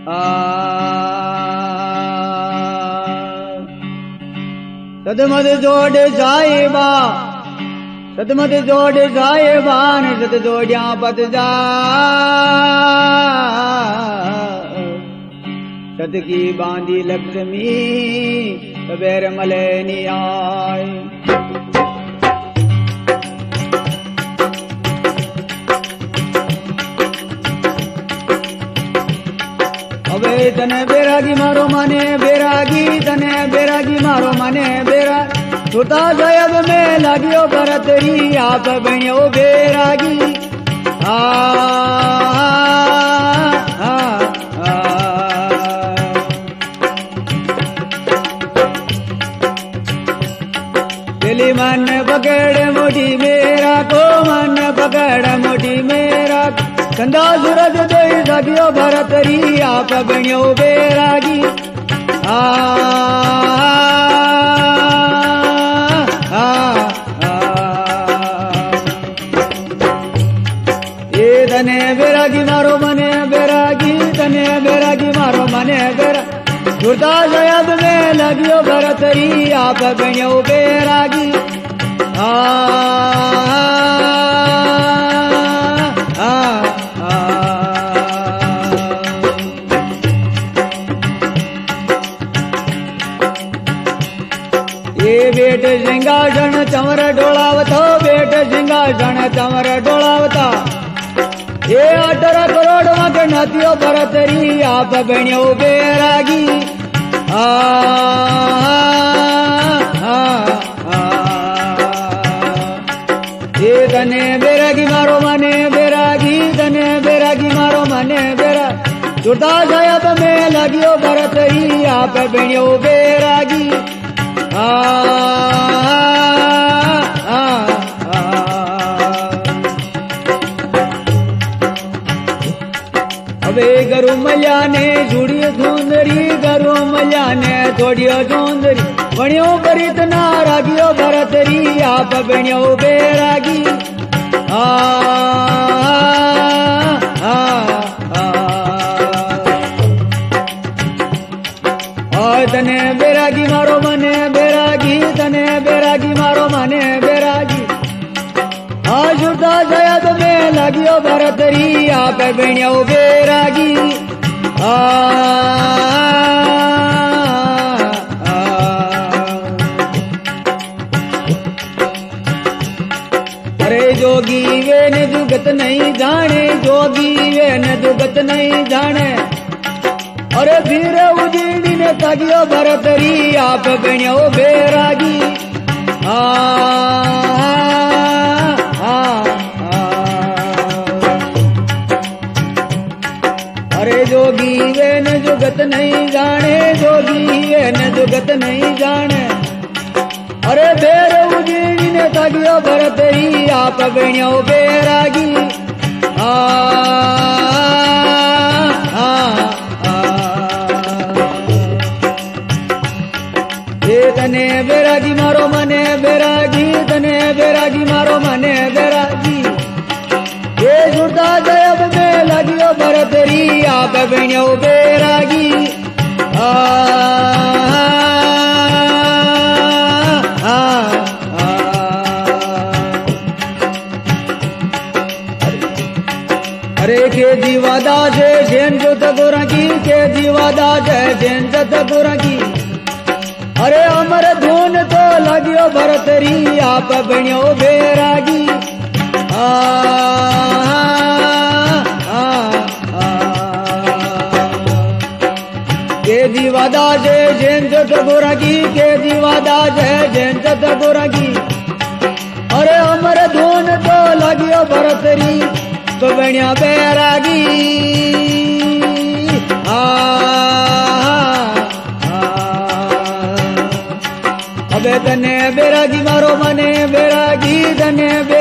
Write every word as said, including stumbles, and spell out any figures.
आ सदमद जोड़ साहिबा सदमद जोड़ साहिबान सद जोड़िया पत जा सद की बांधी लक्ष्मी सबेर मले नी आए अबे तने बेरागी मारो मने बेरागी तने बेरागी मारो मने बेरा छोटा साहब में लागियो भरतरी आप बणियो बेरागी आ आ आ दिली मन पकड़ मोटी मेरा को मन पकड़ मोटी मेरा कंधा सूरज दे लागियो भरतरी आप बणियो बेरागी आ तने बेरागी मारो मने बेरागी तने बेरागी मारो मने बेरा जुड़ता साहब में लगियो भरतरी आप बणियो बेरागी आ आ आ ये बेट सिंहासन चमर डोलावतो बेट सिंहासन चमर डोलावता ये अठारह करोड़ के नातियो भरतरी आप बणियो बेरागी आ आ आ ये तने बेरागी मारो मने बेरागी तने बेरागी मारो मने बेरा जुड़ता साहब में लगियो भरतरी आप बणियो बेरागी आ आ अबे गरु मल्या ने जुड़ियो सुंदरी गरु मल्या ने थोड़ियो सुंदरी बणियो परित ना रागियो भरतरी आप बणियो बेरागी आ आ आ आ तने बेरागी मारो मने बेरागी तने बेरागी मारो मने बेरागी आ जुड़ता साहब में लागियो भरतरी आप बणियो बेरागी आ आ अरे जोगी वे न जुगत नहीं जाने जोगी वे न जुगत नहीं जाने अरे फिर उजीड़ी ने तागियो भरतरी आप बणियो बेरागी आ अरे जोगी वे न जुगत नहीं जाने जोगी वे न जुगत नहीं जाने अरे बेर उजीड़ी ने तागियो भरतरी आप बणियो बेरागी आ आ आ ये तने बेरागी मारो मने बेरागी तने बेरागी मारो मने बेरागी ये जुड़ता साहब में लगियो भरतरी आप बणियो बेरागी आ आ आ अरे के जीवादा से जैन जो तगोरा की के जीवादा से जैन जो तगोरा की अरे अमर धून तो लगियो भरतरी आप बणियो बेरागी आ आ आ के दीवादा जे जैन गोरा की के दीवादा जे जैन गोरा की अरे अमर धून तो लगियो भरतरी तो बणिया बेरागी आ अबे तने बेरागी मारो मने बेरागी तने